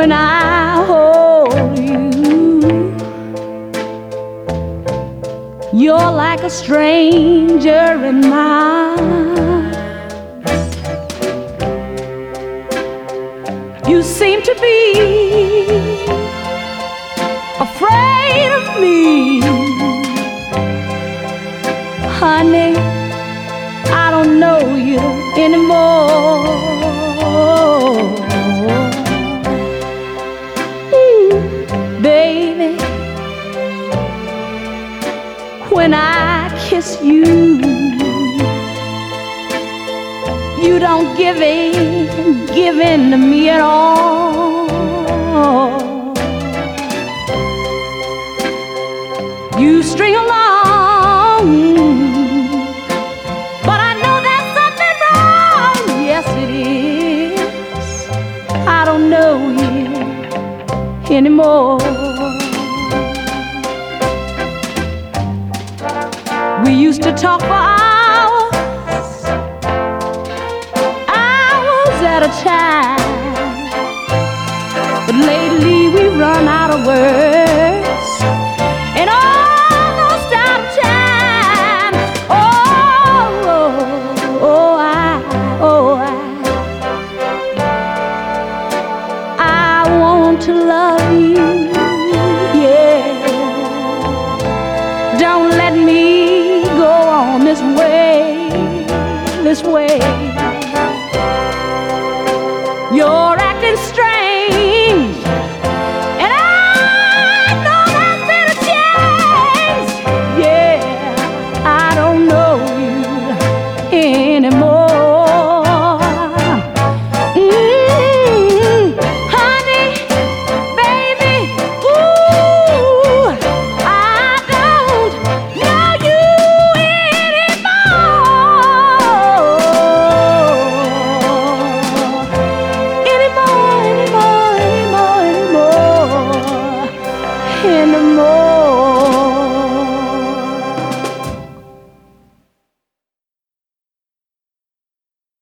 when I hold you. You're like a stranger in my arms. You seem to be afraid of me, honey. I don't know you anymore. Baby, when I kiss you, you don't give in to me at all. You string along, but I know there's something wrong. Yes, it is. I don't know you anymore. We used to talk for hours at a time, but lately we run out of words and almost out of time. I want to love you, yeah. Don't let me go on this way.